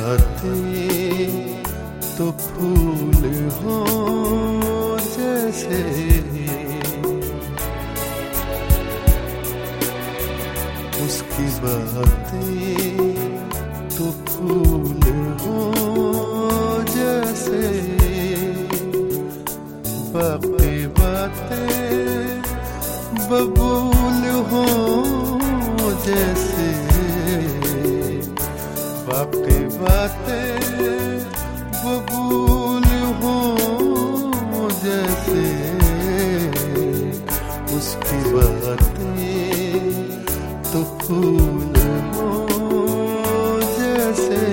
बातें तो फूल हो जैसे, उसकी बातें तो फूल हो जैसे, बाकी बातें बबूल हो जैसे, बाकी बातें बबूल हो जैसे, उसकी बातें तो फूल हो जैसे।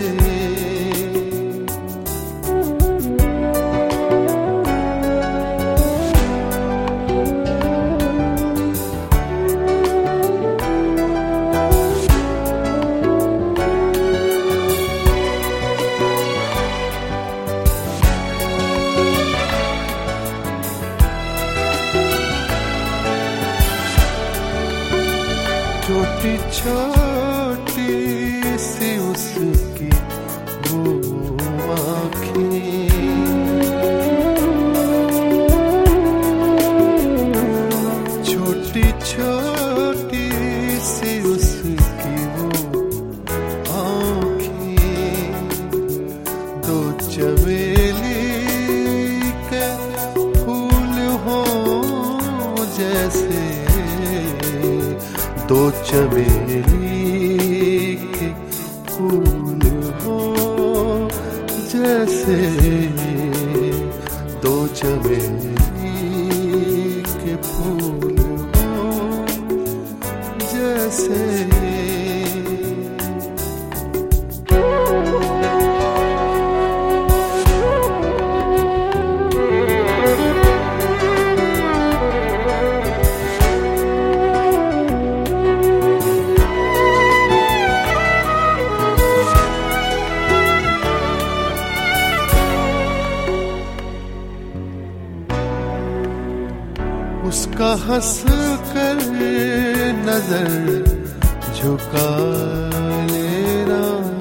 छोटी छोटी सी उसकी वो आँखें, छोटी छोटी सी उसकी वो आँखें, दो चमेली के फूल हो जैसे, दो चमेली के फूल हो जैसे, दो चमेली के फूल हो जैसे। उसका हंस कर नजर झुका लेना,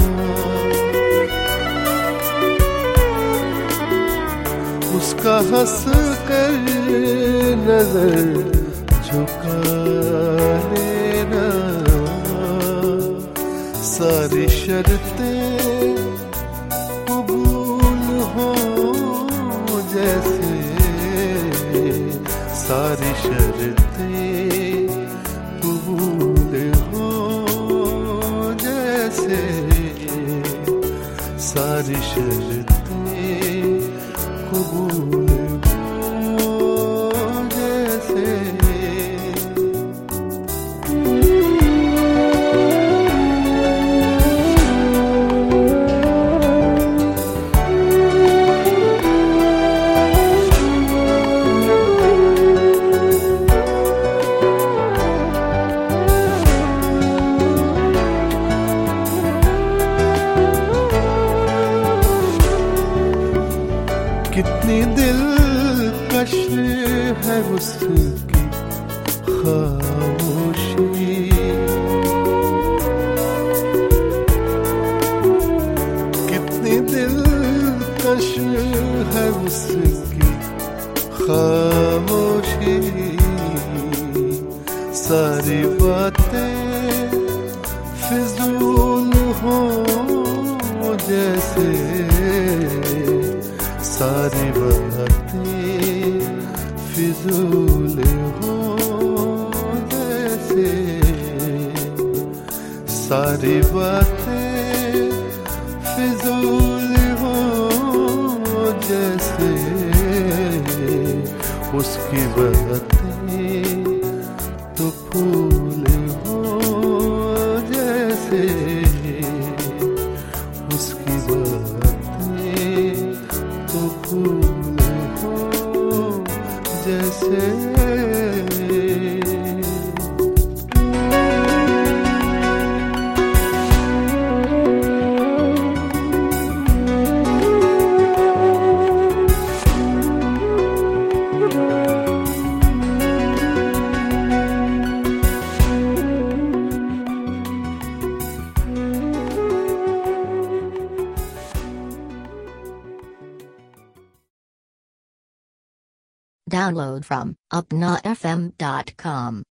उसका हंस कर नजर झुका लेना, सारी शर्तें कबूल हो जैसे, सारी शर्तें कबूल हो जैसे, सारी शर्तें कबूल हो जैसे। कितनी दिलकश है उसकी खामोशी, कितनी दिलकश है उसकी खामोशी, सारी बातें फिजूल हो जैसे, सारी बातें फिजूल हो जैसे, सारी बातें फिजूल हो जैसे, उसकी बातें तो फूल हो जैसे, उसकी बातें तो फूल हो जैसे। Download from upnafm.com.